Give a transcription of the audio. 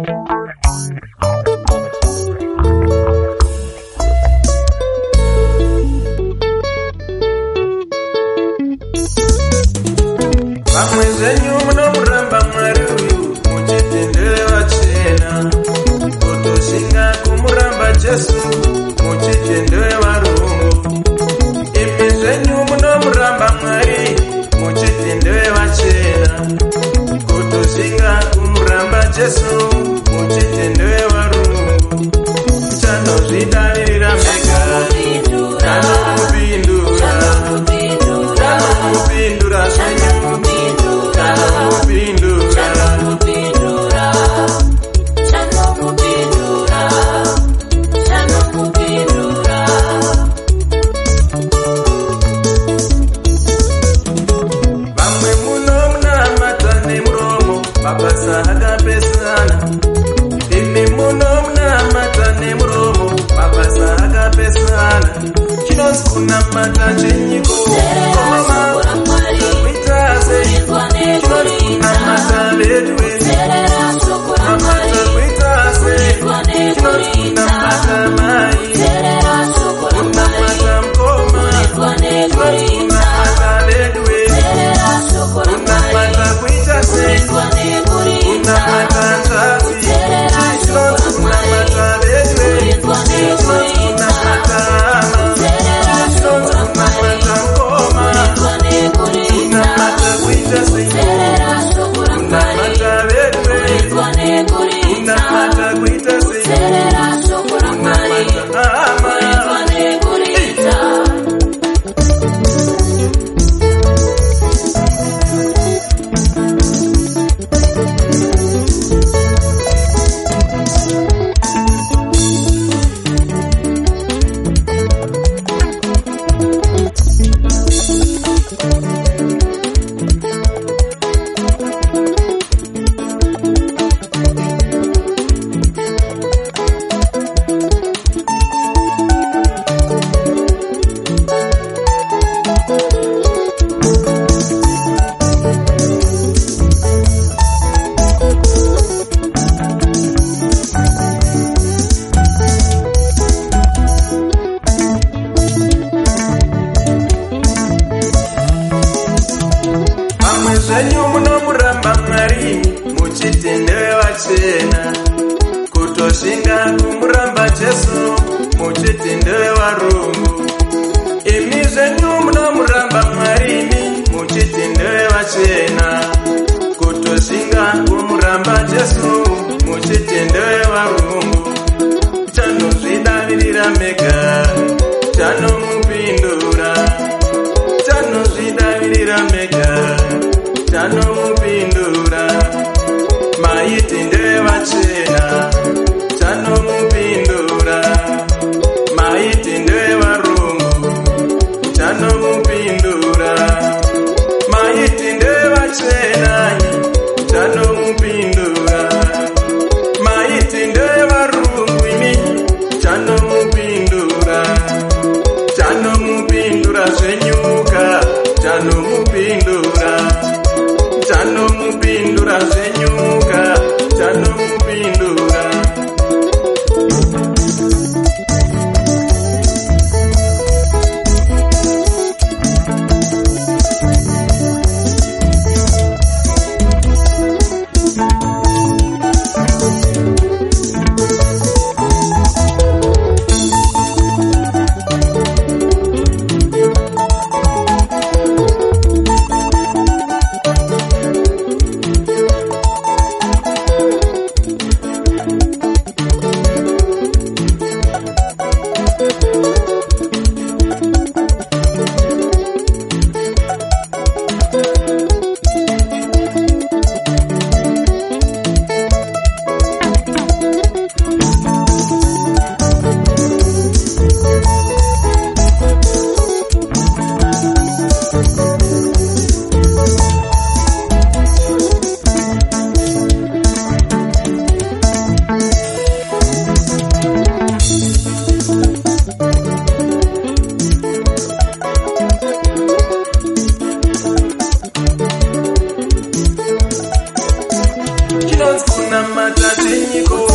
Vamwe zvenyu munomuramba Mwari uyu muchitendere vachena, kutoshinga kumuramba Jesu muchitendere varungu. Imi zvenyu munomuramba Mwari muchitendere vachena, kutoshinga kumuramba Jesu muchitendere varungu. Chanozvidavirira mega, chanokupindura, chanokupindura zvenyu. Vamwe munomunamata nemuromo mabasa akapesana, imi munomunamata nemuromo mabasa akapesana. Chinozi kunamata chenyiko zvenyu munomuramba Mwari muchitendere vachena, kutoshinga kumuramba Jesu muchitendere varungu. Imi zvenyu munomuramba Mwari muchitendere vachena, kutoshinga kumuramba Jesu muchitendere varungu. Chanozvidavirira mega, chanomupindura, chanozvidavirira mega, chanomupindura. Maitendere vachena, chanomupindura. Maitendere varungu, chanomupindura. Maitendere vachena, chanomupindura. Maitendere varungu imi, chanomupindura. Chanomupindura zvenyuka, chanomupindura. Chanomupindura zvenyuka, chanomupindura. Sinyiko